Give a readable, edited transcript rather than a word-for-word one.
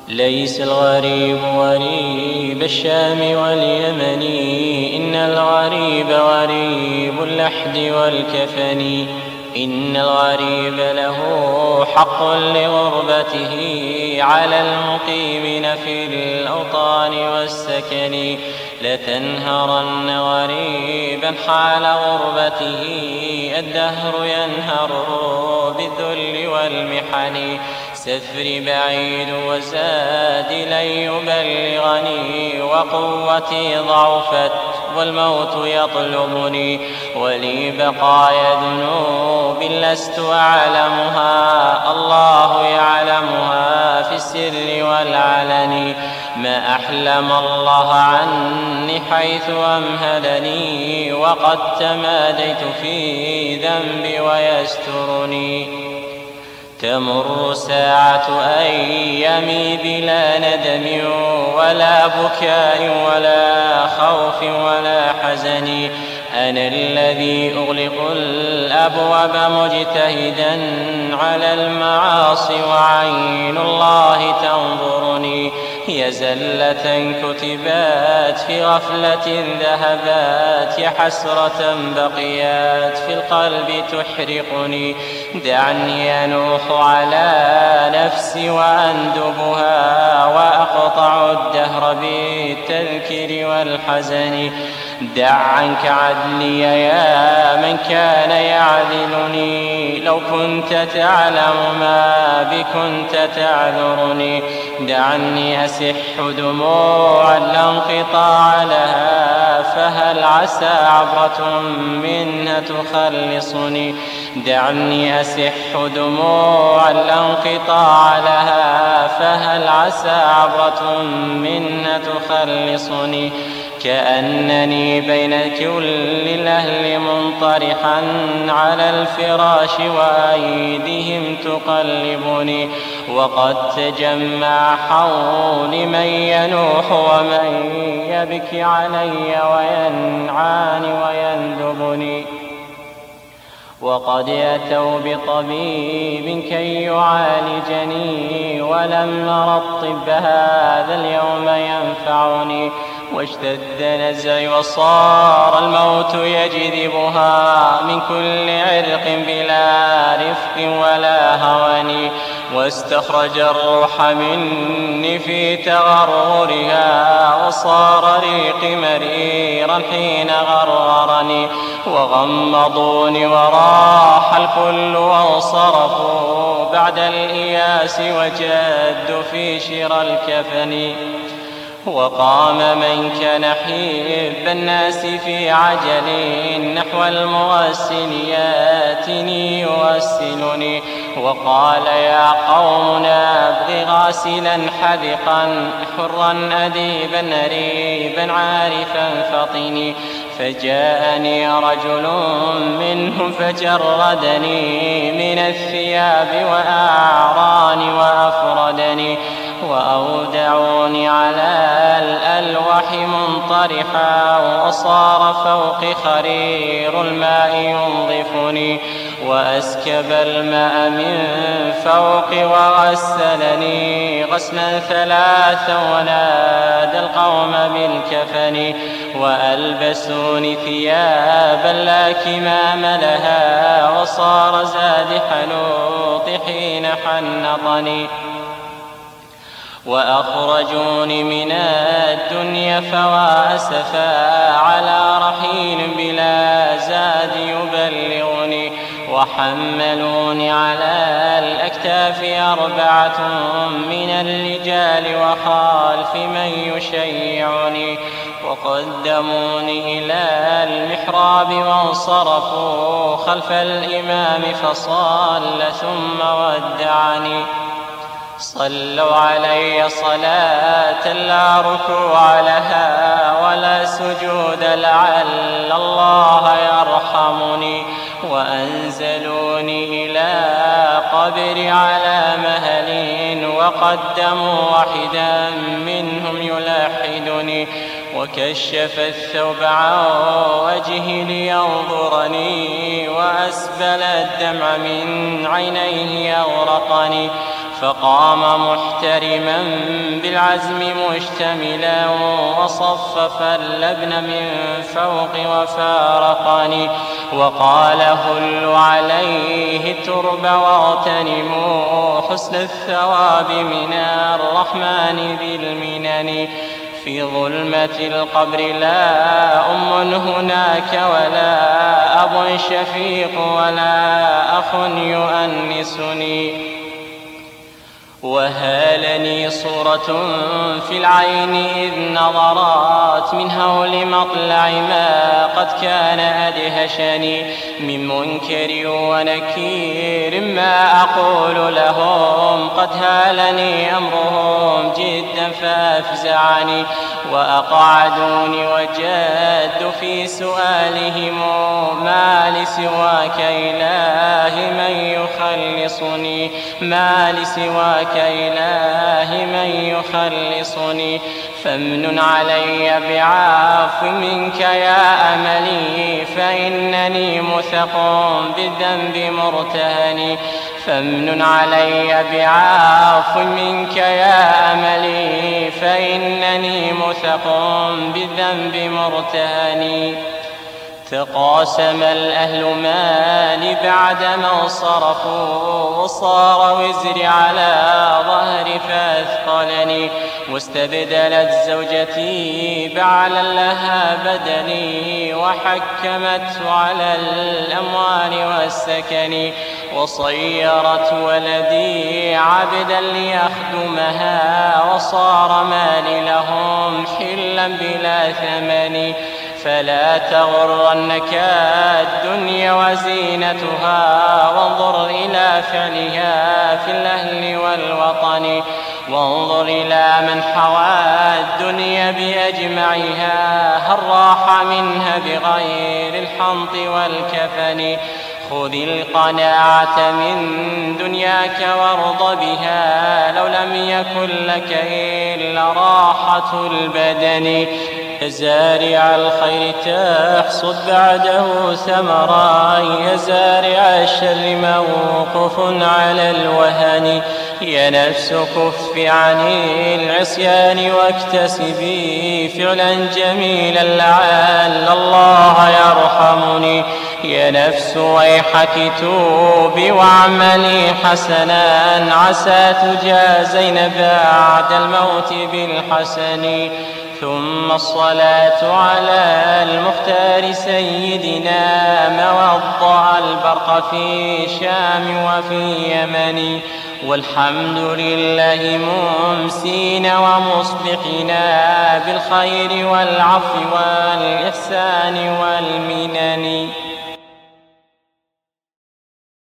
ليس الغريب غريب الشام واليمن، إن الغريب غريب اللحد والكفن. إن الغريب له حق لغربته على المقيمين في الأوطان والسكن. لتنهرن غريبا حال غربته، الدهر ينهر بالذل والمحن. سفري بعيد وزادي لن يبلغني، وقوتي ضعفت والموت يطلبني. ولي بقايا ذنوب لست أعلمها، الله يعلمها في السر والعلن. ما أحلم الله عني حيث أمهلني، وقد تماديت في ذنبي ويسترني. تمر ساعة أيامي بلا ندم ولا بكاء ولا خوف ولا حزن. أنا الذي أغلق الأبواب مجتهدا على المعاصي، وعين الله تنظرني. هي زلة كتبات في غفلة ذهبات، يا حسرة بقيات في القلب تحرقني. دعني أنوح على نفسي وأندبها، وأقطع الدهر بالتذكير والحزن. دع عنك عدلي يا من كان يعذلني، لو كنت تعلم ما بكنت تعذرني. دعني أسح دموعا لا انقطاع لها، فهل عسى عبرة منها تخلصني. دعني أسح دموعا لا انقطاع لها، فهل عسى عبرة منها تخلصني. كأنني بين كل الأهل منطرحا على الفراش، وأيديهم تقلبني. وقد تجمع حولي من ينوح ومن يبكي علي وينعاني ويندبني. وقد أتوا بطبيب كي يعالجني، ولم أر الطب هذا اليوم ينفعني. واشتد نزعي وصار الموت يجذبها من كل عرق بلا رفق ولا هوان. واستخرج الروح مني في تغررها، وصار ريقي مريرا حين غررني. وغمضوني وراح الكل وانصرفوا بعد الإياس، وجدوا في شرى الكفن. وقام من كان حب الناس في عجل نحو المغسل ياتني يغسلني. وقال يا قوم نبغي غاسلا حذقا حرا أديبا نريبا عارفا فطني. فجاءني رجل منهم فجردني من الثياب وأعراني وأفردني. وأودعوني على الألواح منطرحا، وصار فوقي خرير الماء ينظفني. وأسكب الماء من فوقي وغسلني غسلا ثلاثا، ونادى القوم بالكفن. وألبسوني ثيابا لا كمام لها، وصار زاد حنوطي حين حنطني. وأخرجوني من الدنيا فواسفا على رحيل بلا زاد يبلغني. وحملوني على الأكتاف 4 من الرجال وخلف من يشيعني. وقدموني إلى المحراب وانصرفوا خلف الإمام فصلى ثم ودعني. صلوا علي صلاة لا ركوع لها ولا سجود، لعل الله يرحمني. وأنزلوني إلى قبري على مهل، وقدموا واحدا منهم يلاحدني. وكشف الثوب عن وجهي لينظرني، وأسبل الدمع من عينيه يغرقني. فقام محترما بالعزم مشتملا وصفف اللبن من فوق وفارقني وقال هلوا عليه الترب واغتنموا حسن الثواب من الرحمن ذي المنن في ظلمة القبر لا أم هناك ولا أب شفيق ولا أخ يؤنسني وهالني صورة في العين إذ نظرات من هول مطلع ما قد كان أدهشني من منكر ونكير ما أقول لهم قد هالني أمرهم جدا فأفزعني وأقعدوني وجاد في سؤالهم ما لسواك إله من يخلصني ما لسواك إله من يخلصني فامنن علي بعفو منك يا أملي فإنني مثق بالذنب مرتهن فامنن علي بعفو منك يا أملي فإنني مثق بالذنب مرتهن تقاسم الأهل مالي بعدما صرفوا وصار وزري على ظهري فأثقلني واستبدلت زوجتي بعلا لها بدني وحكمت على الأموال والسكن وصيرت ولدي عبدا ليخدمها وصار مالي لهم حلا بلا ثمن فلا تغرنك الدنيا وزينتها وانظر إلى فعلها في الأهل والوطن وانظر إلى من حوى الدنيا بأجمعها هل راح منها بغير الحنط والكفن خذ القناعة من دنياك وارض بها لو لم يكن لك إلا راحة البدن يا زارع الخير تحصد بعده ثمرا يا زارع الشر موقوف على الوهن يا نفس كف عن العصيان واكتسبي فعلا جميلا لعل الله يرحمني يا نفس ويحك توبي واعملي حسنا عسى تجازين بعد الموت بالحسن ثم الصلاة على المختار سيدنا موضع البرق في شام وفي يمن والحمد لله ممسين ومصبحنا بالخير والعفو والإحسان والمنن